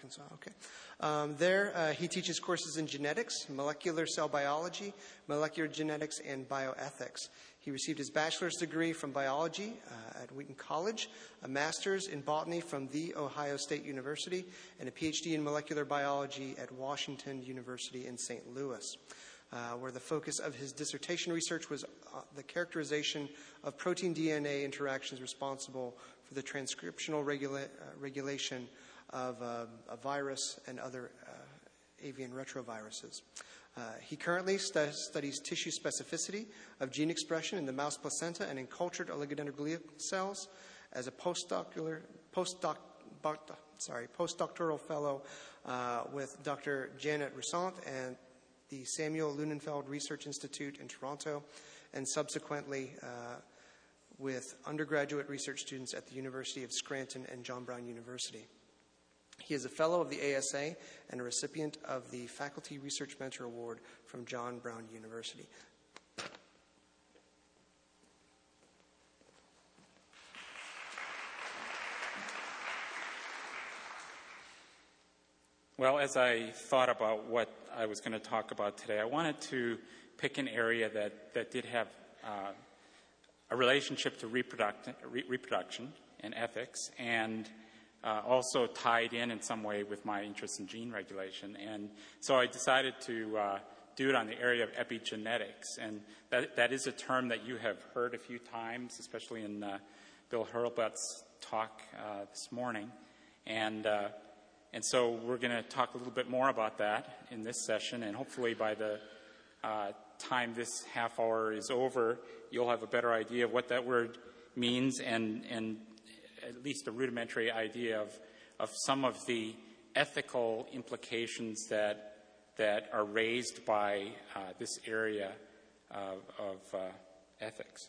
Arkansas. Okay. There, he teaches courses in genetics, molecular cell biology, molecular genetics, and bioethics. He received his bachelor's degree from biology at Wheaton College, a master's in botany from The Ohio State University, and a PhD in molecular biology at Washington University in St. Louis, where the focus of his dissertation research was the characterization of protein DNA interactions responsible for the transcriptional regulation of a virus and other avian retroviruses. He currently studies tissue specificity of gene expression in the mouse placenta and in cultured oligodendroglial cells as a postdoctoral fellow with Dr. Janet Roussant and the Samuel Lunenfeld Research Institute in Toronto, and subsequently with undergraduate research students at the University of Scranton and John Brown University. He is a fellow of the ASA and a recipient of the Faculty Research Mentor Award from John Brown University. Well, as I thought about what I was going to talk about today, I wanted to pick an area that did have a relationship to reproduction and ethics, and also tied in some way with my interest in gene regulation. And so I decided to do it on the area of epigenetics. And that is a term that you have heard a few times, especially in Bill Hurlbut's talk this morning. And so we're going to talk a little bit more about that in this session, and hopefully by the time this half hour is over, you'll have a better idea of what that word means and at least a rudimentary idea of some of the ethical implications that are raised by this area of ethics,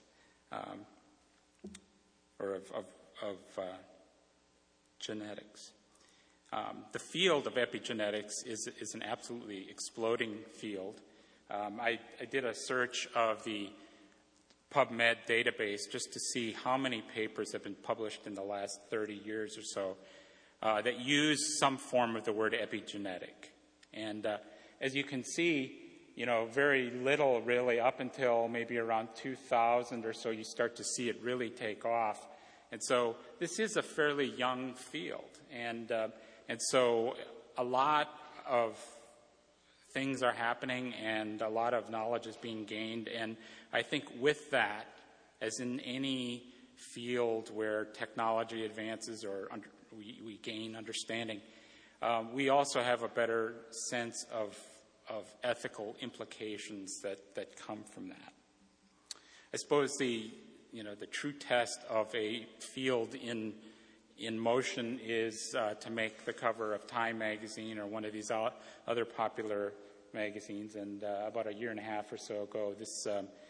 or of genetics. The field of epigenetics is an absolutely exploding field. I did a search of the PubMed database just to see how many papers have been published in the last 30 years or so that use some form of the word epigenetic. And as you can see, very little really up until maybe around 2000 or so, you start to see it really take off. And so this is a fairly young field. And so a lot of things are happening and a lot of knowledge is being gained. And I think with that, as in any field where technology advances or we gain understanding, we also have a better sense of ethical implications that come from that. I suppose the true test of a field in motion is to make the cover of Time magazine or one of these other popular magazines. And about a year and a half or so ago, this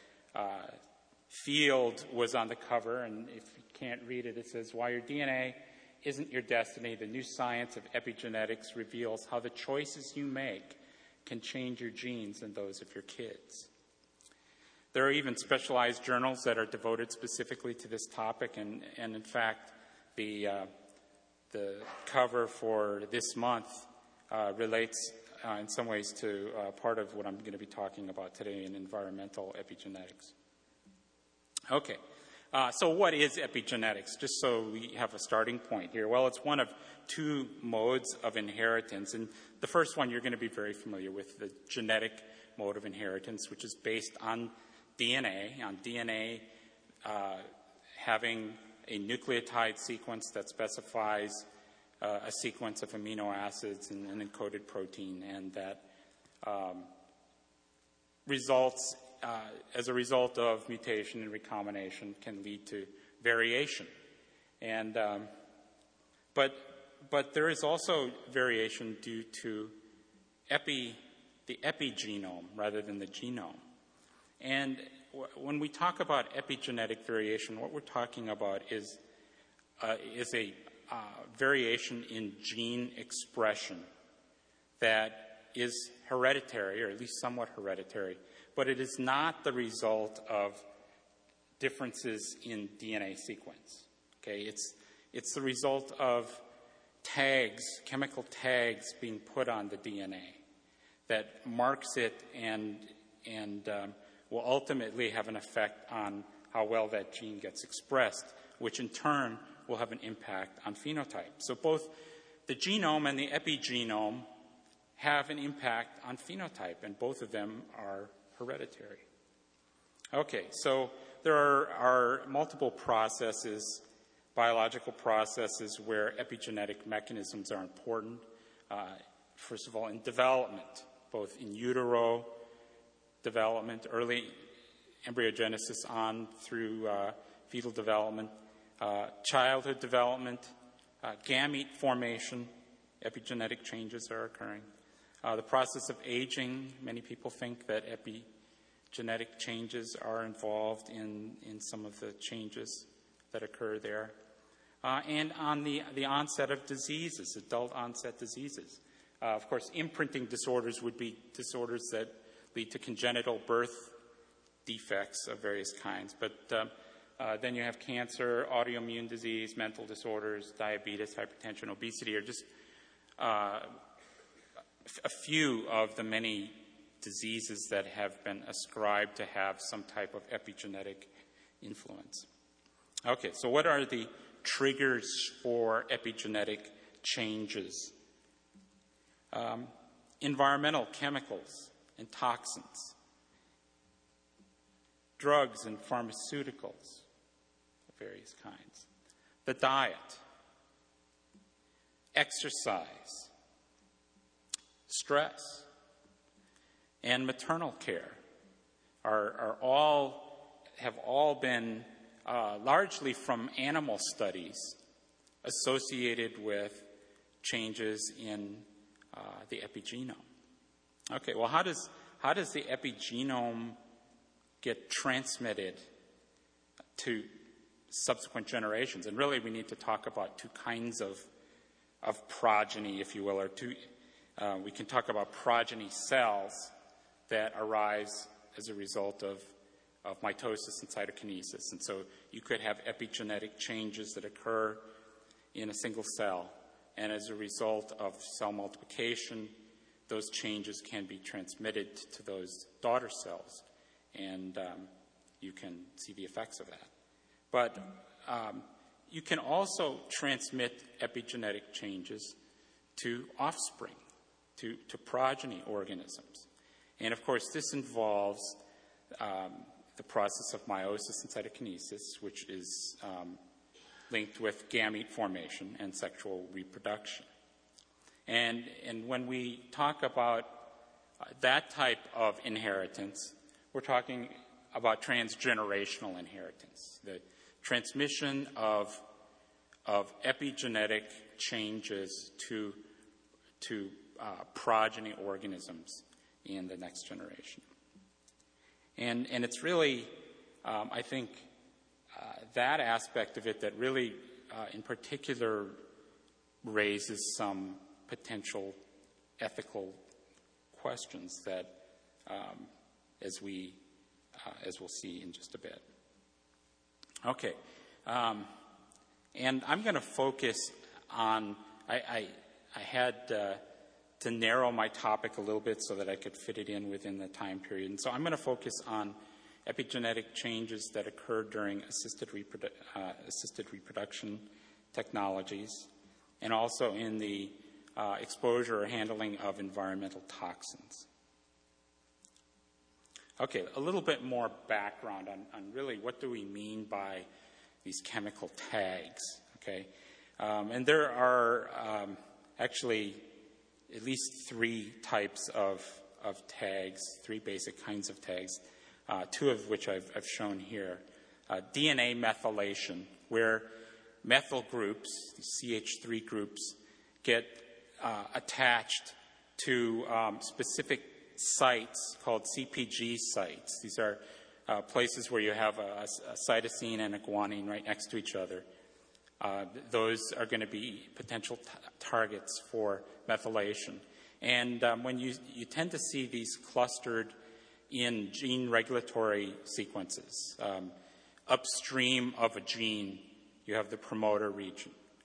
field was on the cover, and if you can't read it, it says, "Why your DNA isn't your destiny, the new science of epigenetics reveals how the choices you make can change your genes and those of your kids." There are even specialized journals that are devoted specifically to this topic, and in fact, the cover for this month relates in some ways to part of what I'm going to be talking about today in environmental epigenetics. Okay, so what is epigenetics? Just so we have a starting point here. Well, it's one of two modes of inheritance, and the first one you're going to be very familiar with, the genetic mode of inheritance, which is based on DNA having a nucleotide sequence that specifies a sequence of amino acids and an encoded protein, and that results, as a result of mutation and recombination, can lead to variation. And but there is also variation due to the epigenome rather than the genome. And when we talk about epigenetic variation, what we're talking about is a variation in gene expression that is hereditary, or at least somewhat hereditary, but it is not the result of differences in DNA sequence. Okay, it's the result of tags, chemical tags being put on the DNA that marks it and will ultimately have an effect on how well that gene gets expressed, which in turn will have an impact on phenotype. So both the genome and the epigenome have an impact on phenotype, and both of them are hereditary. Okay, so there are multiple processes, biological processes, where epigenetic mechanisms are important. First of all, in development, both in utero development, early embryogenesis on through fetal development, childhood development, gamete formation, epigenetic changes are occurring. The process of aging, many people think that epigenetic changes are involved in some of the changes that occur there. And on the onset of diseases, adult onset diseases. Of course, imprinting disorders would be disorders that lead to congenital birth defects of various kinds. But then you have cancer, autoimmune disease, mental disorders, diabetes, hypertension, obesity, are just a few of the many diseases that have been ascribed to have some type of epigenetic influence. Okay, so what are the triggers for epigenetic changes? Environmental chemicals and toxins, drugs and pharmaceuticals of various kinds, the diet, exercise, stress, and maternal care have all been largely from animal studies associated with changes in the epigenome. Okay, well, how does the epigenome get transmitted to subsequent generations? And really, we need to talk about two kinds of progeny, if you will, or we can talk about progeny cells that arise as a result of mitosis and cytokinesis. And so you could have epigenetic changes that occur in a single cell. And as a result of cell multiplication, those changes can be transmitted to those daughter cells. And you can see the effects of that. But you can also transmit epigenetic changes to offspring, to progeny organisms. And of course, this involves the process of meiosis and cytokinesis, which is linked with gamete formation and sexual reproduction. And when we talk about that type of inheritance, we're talking about transgenerational inheritance, the transmission of epigenetic changes to progeny organisms in the next generation. And it's really, I think, that aspect of it that really, in particular, raises some potential ethical questions that, as we'll see in just a bit. Okay, and I'm going to focus on. I had to narrow my topic a little bit so that I could fit it in within the time period, and so I'm going to focus on epigenetic changes that occur during assisted reproduction technologies, and also in the exposure or handling of environmental toxins. Okay, a little bit more background on really what do we mean by these chemical tags, okay? And there are actually at least three types of tags, three basic kinds of tags, two of which I've shown here. DNA methylation, where methyl groups, CH3 groups, get attached to specific sites called CpG sites. These are places where you have a cytosine and a guanine right next to each other. Those are going to be potential targets for methylation. And when you tend to see these clustered in gene regulatory sequences. Upstream of a gene, you have the promoter region.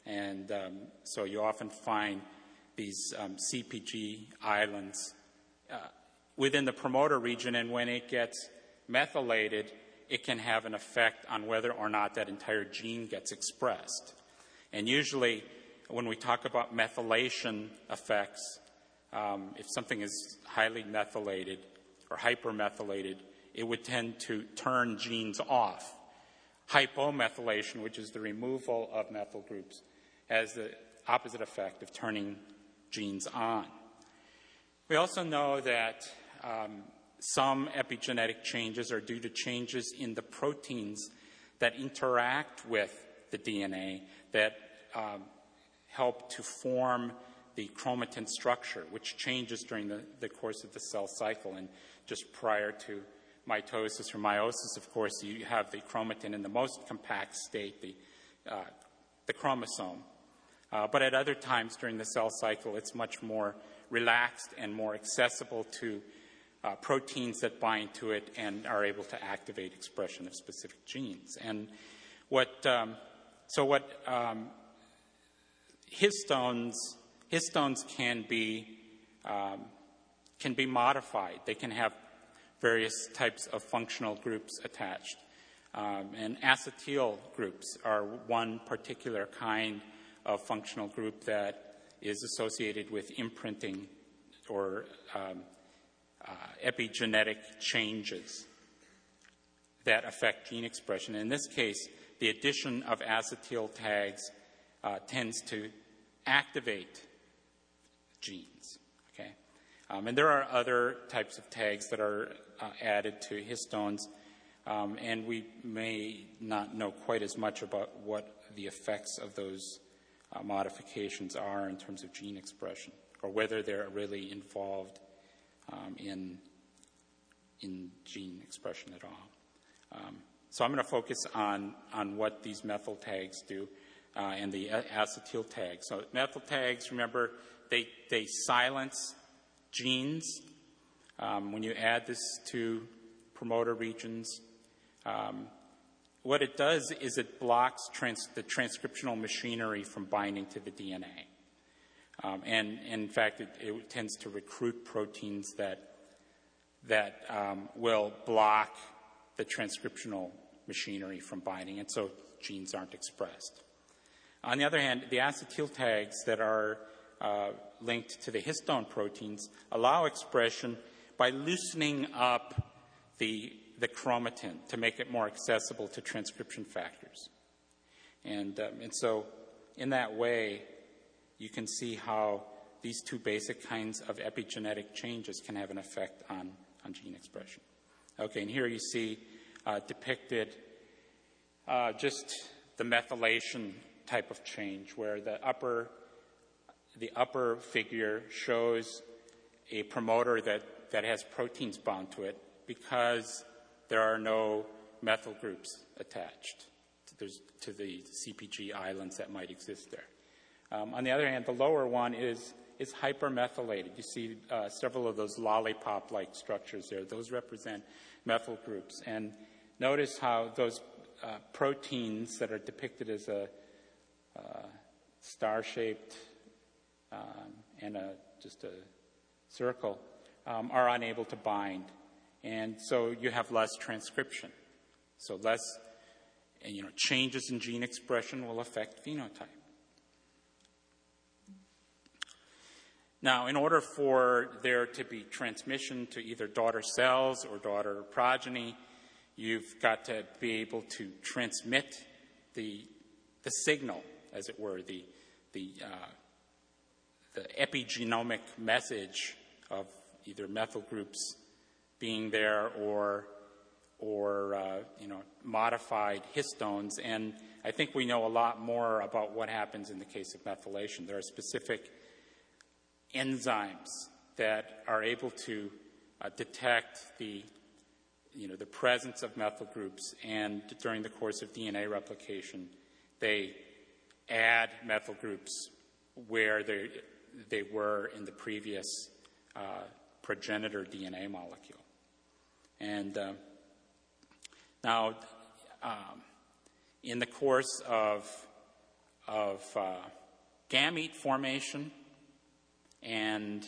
And so you often find these CPG islands within the promoter region, and when it gets methylated, it can have an effect on whether or not that entire gene gets expressed. And usually, when we talk about methylation effects, if something is highly methylated or hypermethylated, it would tend to turn genes off. Hypomethylation, which is the removal of methyl groups, has the opposite effect of turning genes on. We also know that some epigenetic changes are due to changes in the proteins that interact with the DNA that help to form the chromatin structure, which changes during the course of the cell cycle. And just prior to mitosis or meiosis, of course, you have the chromatin in the most compact state, the chromosome. But at other times during the cell cycle, it's much more relaxed and more accessible to proteins that bind to it and are able to activate expression of specific genes. And histones can be modified. They can have various types of functional groups attached. And acetyl groups are one particular kind of functional group that is associated with imprinting or epigenetic changes that affect gene expression. In this case, the addition of acetyl tags tends to activate genes. Okay? And there are other types of tags that are added to histones, and we may not know quite as much about what the effects of those modifications are in terms of gene expression, or whether they're really involved in gene expression at all. So I'm going to focus on what these methyl tags do and the acetyl tags. So methyl tags, remember, they silence genes. When you add this to promoter regions, what it does is it blocks the transcriptional machinery from binding to the DNA. And in fact, it tends to recruit proteins that will block the transcriptional machinery from binding, and so genes aren't expressed. On the other hand, the acetyl tags that are linked to the histone proteins allow expression by loosening up the chromatin to make it more accessible to transcription factors. And so in that way, you can see how these two basic kinds of epigenetic changes can have an effect on gene expression. Okay, and here you see depicted just the methylation type of change, where the upper figure shows a promoter that has proteins bound to it because there are no methyl groups attached to the CPG islands that might exist there. On the other hand, the lower one is hypermethylated. You see several of those lollipop-like structures there. Those represent methyl groups. And notice how those proteins that are depicted as a star-shaped and just a circle are unable to bind. And so you have less transcription. So less, changes in gene expression will affect phenotype. Now, in order for there to be transmission to either daughter cells or daughter progeny, you've got to be able to transmit the signal, as it were, the epigenomic message of either methyl groups being there or modified histones. And I think we know a lot more about what happens in the case of methylation. There are specific enzymes that are able to detect the presence of methyl groups, and during the course of DNA replication, they add methyl groups where they were in the previous progenitor DNA molecule. And now, in the course of gamete formation, and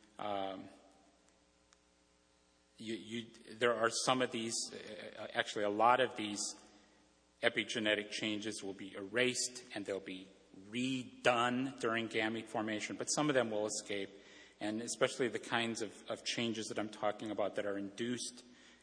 there are some of these, actually a lot of these epigenetic changes will be erased and they'll be redone during gamete formation, but some of them will escape, and especially the kinds of changes that I'm talking about that are induced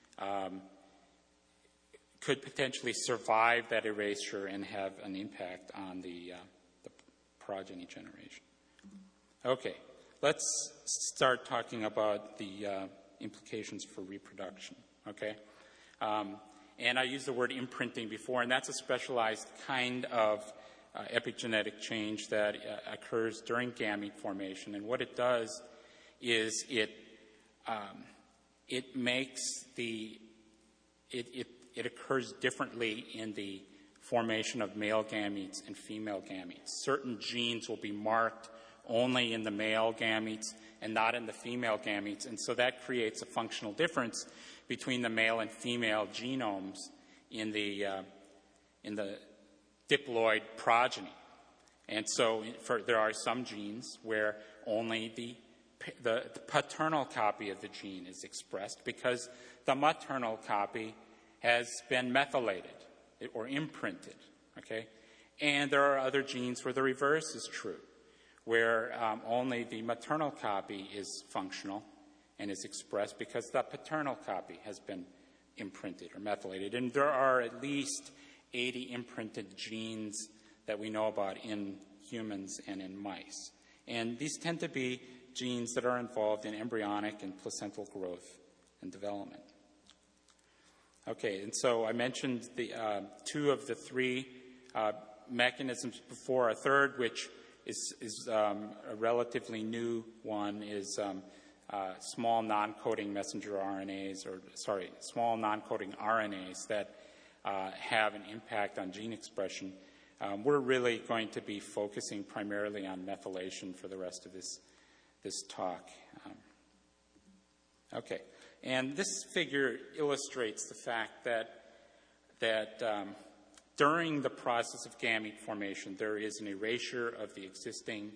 could potentially survive that erasure and have an impact on the progeny generation. Okay, let's start talking about the implications for reproduction, okay? And I used the word imprinting before, and that's a specialized kind of epigenetic change that occurs during gamete formation. And what it does is it occurs differently in the formation of male gametes and female gametes. Certain genes will be marked only in the male gametes and not in the female gametes, and so that creates a functional difference between the male and female genomes in the diploid progeny. And so there are some genes where only the paternal copy of the gene is expressed because the maternal copy has been methylated or imprinted, okay? And there are other genes where the reverse is true, where only the maternal copy is functional and is expressed because the paternal copy has been imprinted or methylated. And there are at least 80 imprinted genes that we know about in humans and in mice. And these tend to be genes that are involved in embryonic and placental growth and development. Okay, and so I mentioned the two of the three mechanisms before. A third, which is a relatively new one, is small non-coding messenger RNAs, small non-coding RNAs that have an impact on gene expression. We're really going to be focusing primarily on methylation for the rest of this talk. Okay, and this figure illustrates the fact that during the process of gamete formation, there is an erasure of the existing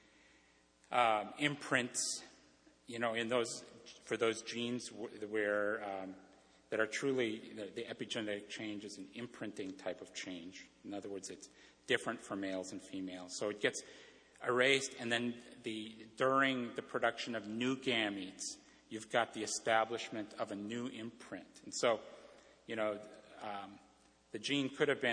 imprints, for those genes where that are truly the epigenetic change is an imprinting type of change. In other words, it's different for males and females. So it gets erased, and then during the production of new gametes, you've got the establishment of a new imprint. And so, the gene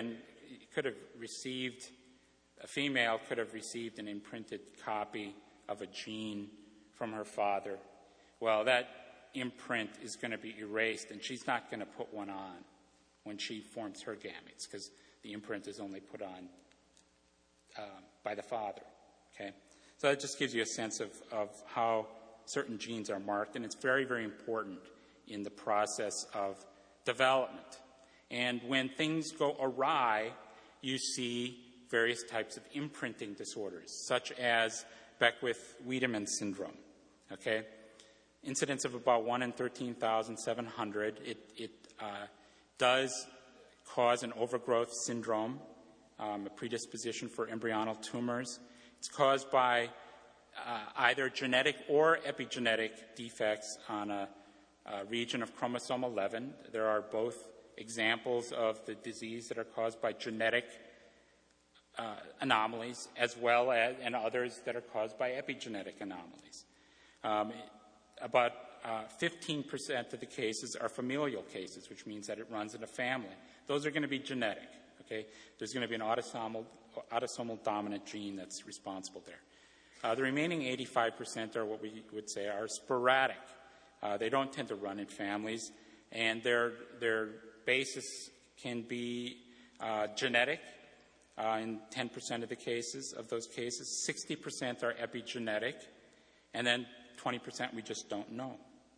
a female could have received an imprinted copy of a gene from her father. Well, that imprint is going to be erased, and she's not going to put one on when she forms her gametes because the imprint is only put on by the father. Okay, so that just gives you a sense of how certain genes are marked, and it's very, very important in the process of development. And when things go awry, you see various types of imprinting disorders, such as Beckwith-Wiedemann syndrome. Okay, incidence of about 1 in 13,700. It does cause an overgrowth syndrome, a predisposition for embryonal tumors. It's caused by either genetic or epigenetic defects on a region of chromosome 11. There are both examples of the disease that are caused by genetic anomalies, as well as and others that are caused by epigenetic anomalies. About 15% of the cases are familial cases, which means that it runs in a family. Those are going to be genetic. Okay, there's going to be an autosomal dominant gene that's responsible there. The remaining 85% are what we would say are sporadic. They don't tend to run in families, and their basis can be genetic in 10% of the cases. Of those cases, 60% are epigenetic, and then 20% we just don't know.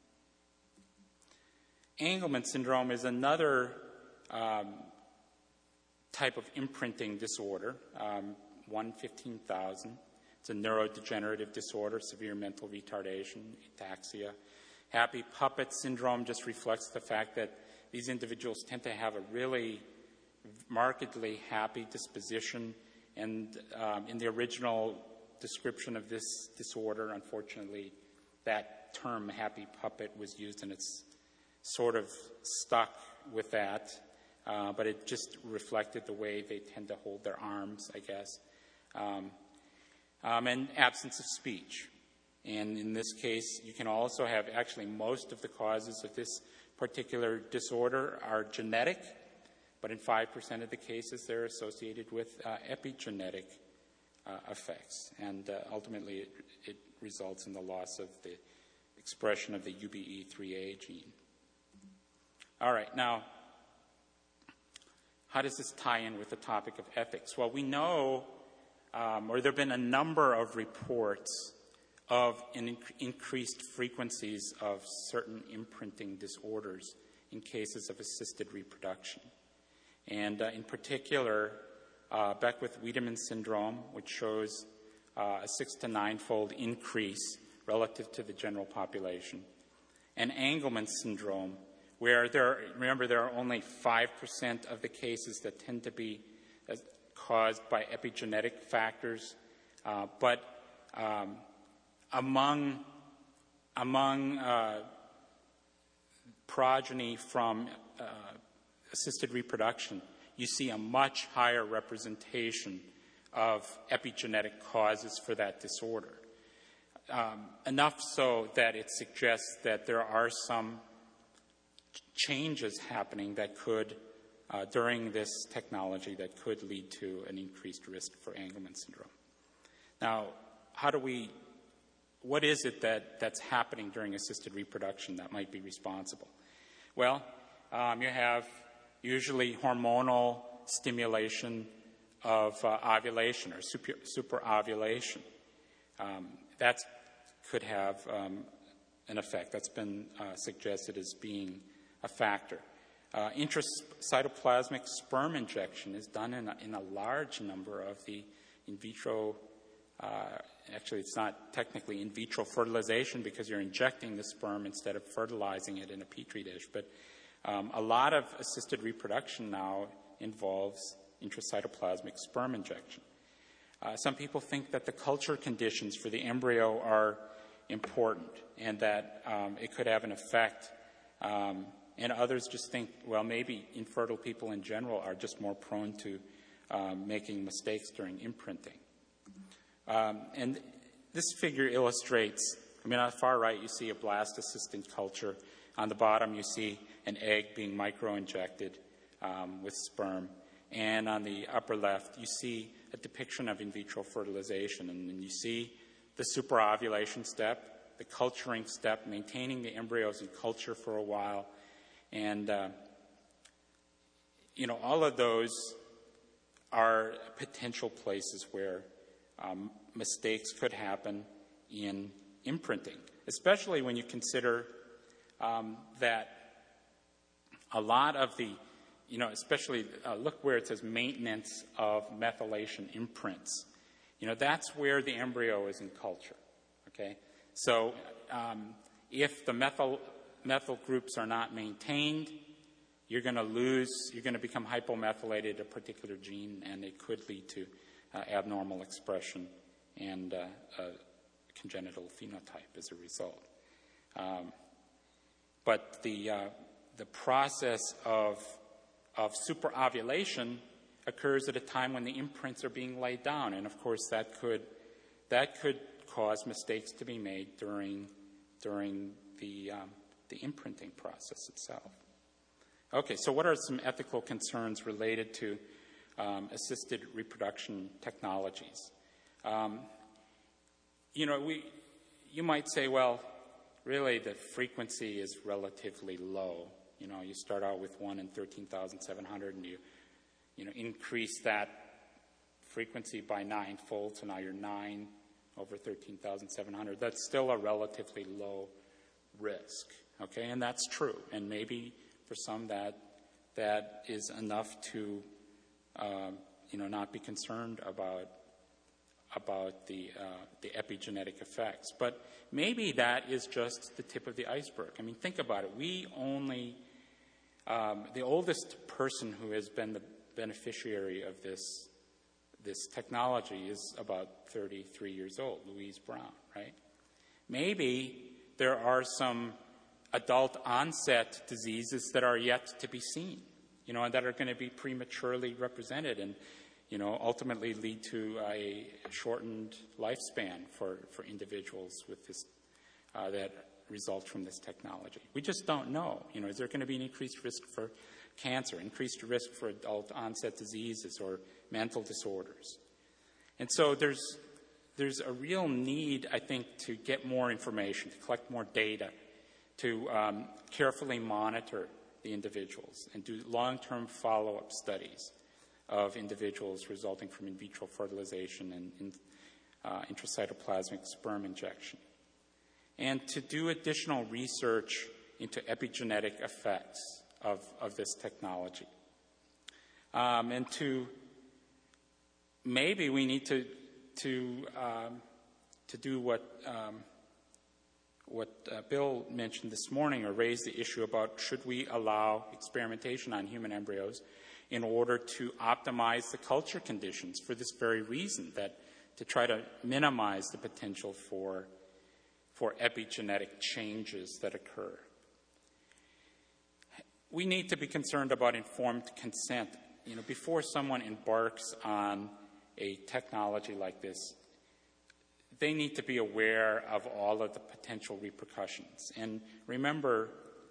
Angelman syndrome is another type of imprinting disorder, 1 in 15,000. It's a neurodegenerative disorder, severe mental retardation, ataxia. Happy puppet syndrome just reflects the fact that these individuals tend to have a really markedly happy disposition And in the original description of this disorder, unfortunately, that term happy puppet was used, and it's sort of stuck with that. But it just reflected the way they tend to hold their arms, I guess. And absence of speech. And in this case, you can also have actually most of the causes of this particular disorder are genetic, but in 5% of the cases, they're associated with epigenetic effects. And ultimately, it results in the loss of the expression of the UBE3A gene. All right, now, how does this tie in with the topic of ethics? Well, we know, or there have been a number of reports of increased frequencies of certain imprinting disorders in cases of assisted reproduction. And in particular, Beckwith-Wiedemann syndrome, which shows a 6 to 9-fold increase relative to the general population, and Angelman syndrome, where there are only 5% of the cases that tend to be caused by epigenetic factors, but among progeny from assisted reproduction, you see a much higher representation of epigenetic causes for that disorder. Enough so that it suggests that there are some changes happening that could, during this technology, that could lead to an increased risk for Angelman syndrome. Now, what is it that's happening during assisted reproduction that might be responsible? Well, you have usually hormonal stimulation of ovulation or superovulation. That could have an effect. That's been suggested as being a factor. Intracytoplasmic sperm injection is done in a large number of the in vitro. Actually, it's not technically in vitro fertilization because you're injecting the sperm instead of fertilizing it in a petri dish. But a lot of assisted reproduction now involves intracytoplasmic sperm injection. Some people think that the culture conditions for the embryo are important and that it could have an effect. And others just think, well, maybe infertile people in general are just more prone to making mistakes during imprinting. And this figure illustrates, on the far right you see a blastocyst culture. On the bottom you see an egg being microinjected with sperm. And on the upper left you see a depiction of in vitro fertilization. And you see the superovulation step, the culturing step, maintaining the embryos in culture for a while. And, all of those are potential places where mistakes could happen in imprinting, especially when you consider that a lot of the, especially look where it says maintenance of methylation imprints. That's where the embryo is in culture, okay? So if the methyl groups are not maintained, you're going to become hypomethylated, a particular gene, and it could lead to abnormal expression and a congenital phenotype as a result. But the process of superovulation occurs at a time when the imprints are being laid down, and of course that could cause mistakes to be made during the imprinting process itself. Okay, so what are some ethical concerns related to assisted reproduction technologies? You might say, well, really the frequency is relatively low. You start out with 1 in 13,700, and you increase that frequency by 9-fold, so now you're 9 over 13,700. That's still a relatively low risk, okay? And that's true. And maybe for some that is enough to, not be concerned about the epigenetic effects. But maybe that is just the tip of the iceberg. Think about it. We only, the oldest person who has been the beneficiary of this technology is about 33 years old, Louise Brown, right? Maybe there are some adult onset diseases that are yet to be seen, and that are going to be prematurely represented and, ultimately lead to a shortened lifespan for individuals with this, that result from this technology. We just don't know. Is there going to be an increased risk for cancer, increased risk for adult onset diseases or mental disorders? And so there's a real need, I think, to get more information, to collect more data, to carefully monitor the individuals and do long-term follow-up studies of individuals resulting from in vitro fertilization and intracytoplasmic sperm injection, and to do additional research into epigenetic effects of this technology. And to maybe we need to do what Bill mentioned this morning, or raise the issue about should we allow experimentation on human embryos in order to optimize the culture conditions for this very reason, that to try to minimize the potential for epigenetic changes that occur. We need to be concerned about informed consent. Before someone embarks on a technology like this, they need to be aware of all of the potential repercussions. And remember,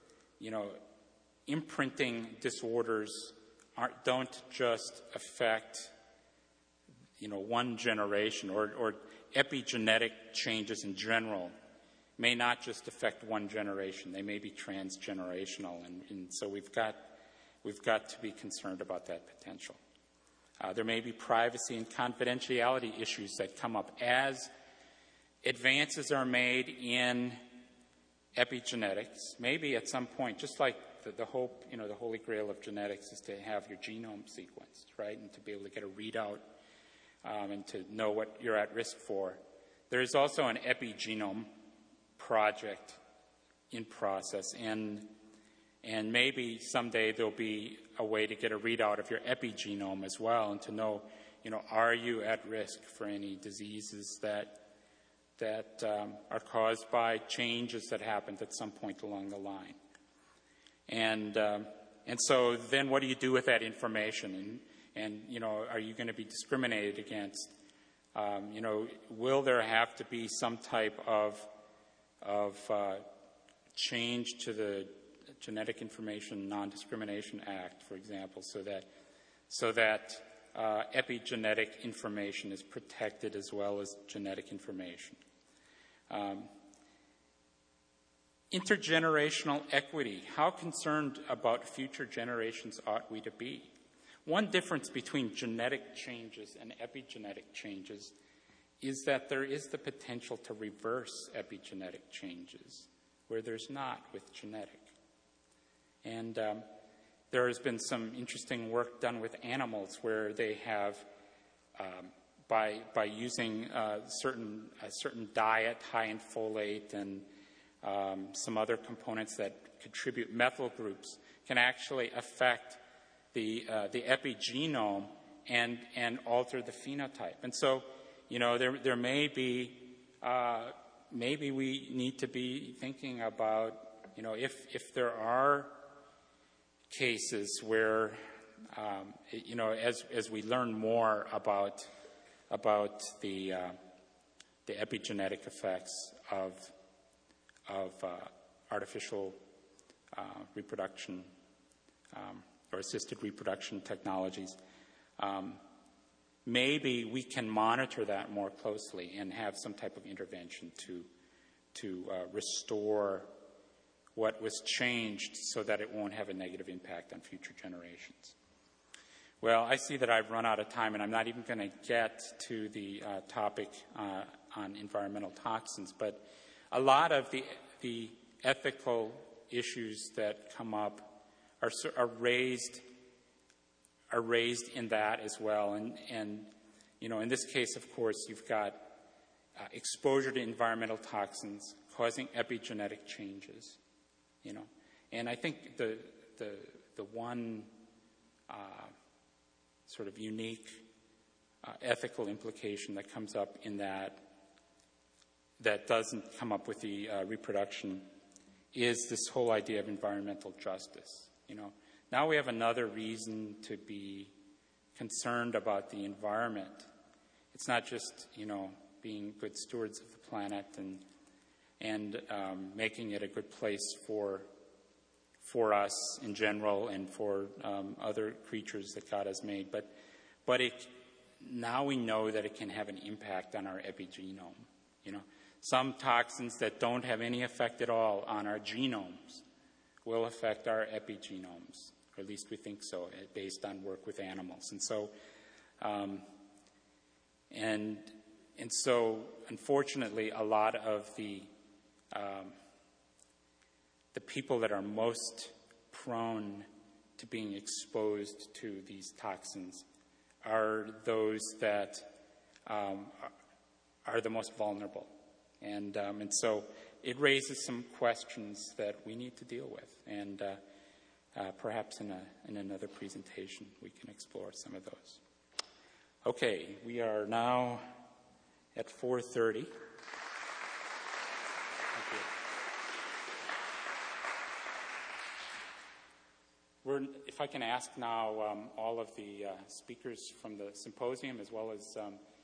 imprinting disorders don't just affect, one generation, or epigenetic changes in general may not just affect one generation. They may be transgenerational, and so we've got to be concerned about that potential. There may be privacy and confidentiality issues that come up as advances are made in epigenetics. Maybe at some point, just like the hope, the holy grail of genetics is to have your genome sequenced, right, and to be able to get a readout and to know what you're at risk for. There is also an epigenome project in process, and maybe someday there'll be a way to get a readout of your epigenome as well, and to know, are you at risk for any diseases that are caused by changes that happened at some point along the line. And so then what do you do with that information? And are you going to be discriminated against? Will there have to be some type of change to the Genetic Information Non-Discrimination Act, for example, so that epigenetic information is protected as well as genetic information? Intergenerational equity. How concerned about future generations ought we to be? One difference between genetic changes and epigenetic changes is that there is the potential to reverse epigenetic changes where there's not with genetic. And there has been some interesting work done with animals where they have, by using a certain diet high in folate and some other components that contribute methyl groups, can actually affect the epigenome and alter the phenotype. And so, there may be, maybe we need to be thinking about, if there are cases where, as we learn more about the epigenetic effects of artificial reproduction or assisted reproduction technologies, maybe we can monitor that more closely and have some type of intervention to restore what was changed so that it won't have a negative impact on future generations. Well, I see that I've run out of time, and I'm not even going to get to the topic on environmental toxins, but a lot of the ethical issues that come up are raised in that as well. And in this case, of course, you've got exposure to environmental toxins causing epigenetic changes, And I think the one sort of unique ethical implication that comes up in that doesn't come up with the reproduction is this whole idea of environmental justice. Now we have another reason to be concerned about the environment. It's not just, being good stewards of the planet and making it a good place for us in general and for other creatures that God has made, but now we know that it can have an impact on our epigenome. Some toxins that don't have any effect at all on our genomes will affect our epigenomes, or at least we think so, based on work with animals. And so, unfortunately, a lot of the people that are most prone to being exposed to these toxins are those that are the most vulnerable. And so it raises some questions that we need to deal with. And perhaps in another presentation we can explore some of those. Okay, we are now at 4:30. If I can ask now all of the speakers from the symposium, as well as